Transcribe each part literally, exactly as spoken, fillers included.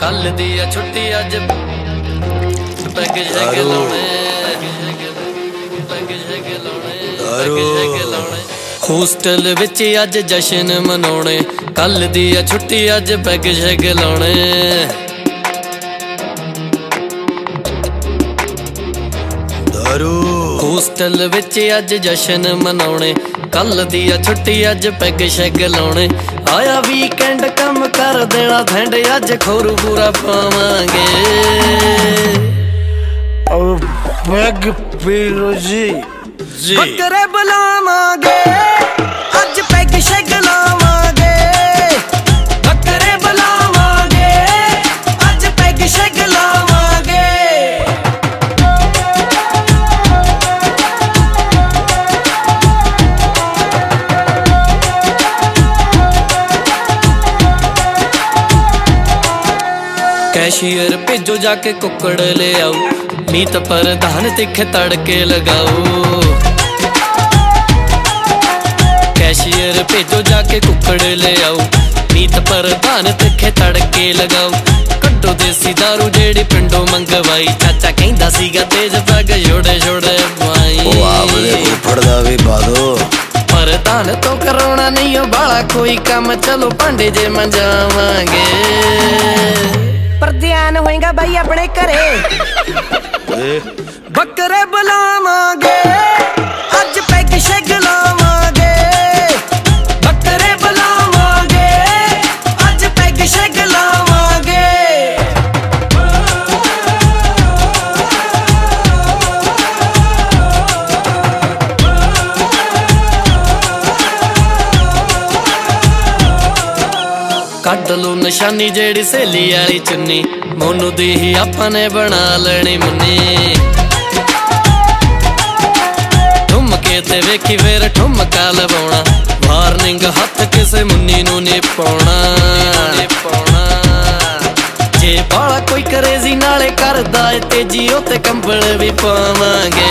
कल दी आ छुट्टी अज पैग शैग लाउणे पैग शैग लाउणे पैग शैग लाउणे होस्टल विच अज जशन मनाउणे कल दी आ छुट्टी अज पैग शैग लाउणे होस्टल विच अज जशन मनाउणे कल दी आ छुट्टी अज पैग शैग लाउणे आया वीकेंड कम कर देना थैंड अज खोरू पूरा पावांगे पैग पीरो जी जी बकरे बुलावांगे अज पैग शैग लावांगे बकरे बुलावांगे अज पैग शैग लावांगे कैशियर भेजो जाके कुकड़ ले आओ मीत पर धान तिखे तड़के लगाओ कैशियर भेजो जाके कुकड़ ले आओ मीत पर धान तिखे तड़के लगाओ कड्डो देसी दारू जेड़ी पिंडो मंगवाई चाचा कहंदा सीगा तेज पैग छोड़े छोड़े पाई ओ आपदे उफड़ दा वी बादो पर धान तो कराउणा नहीं हो बाला कोई काम चलो भांडे जे मंजावांगे पर ध्यान होएगा भाई अपने घरे बकरे बुलावांगे अज पैग शैग लावांगे बकरे बुलावांगे अज पैग शैग लावांगे कड लो निशानी जेड़ी सहेली वाली चुन्नी मोनू दी ही आपां ने बना लेनी मुन्नी ठुमके ते वेखी फिर ठुमका लवाउणा वार्निंग हथ किसे मुन्नी नूं नी पाउणा जे बाला कोई करेजी नाले करदा ए तेजी ओते कंबल भी पावांगे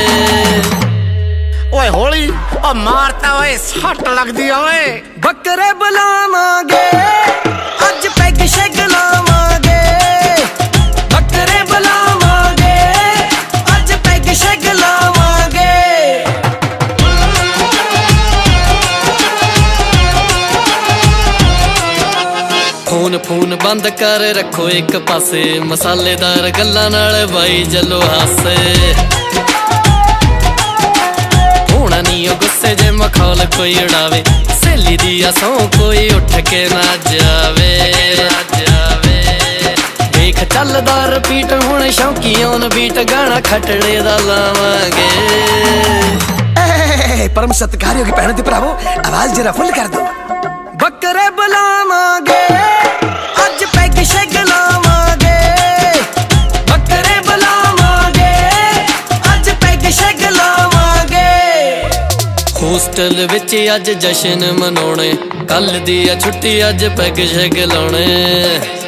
ओए होली ओ मारता ओए सट लगदी ओए बकरे बुलावांगे अज पैग शैग लावांगे बकरे बुलावांगे अज पैग शैग लावांगे फोन फोन बंद कर रखो एक पासे मसालेदार गल्लां नाल बाई जलो हासे होना नहीं ओ गुस्से जे मखौल कोई उड़ावे सहेली दी आसों कोई उठ के ना जावे जावे देख चलदा रिपीट हुण शौकी ऑन बीट गाना खटड़े दा लावांगे परम सत्कारियों की भैन दी भरावो आवाज जरा फुल कर दो बकरे बुलावांगे अज पैग शैग लावांगे बकरे बुलावांगे अज पैग शैग लावांगे होस्टल विच अज जशन मनाउणे कल दी आ छुट्टी अज पैग शैग लाउणे।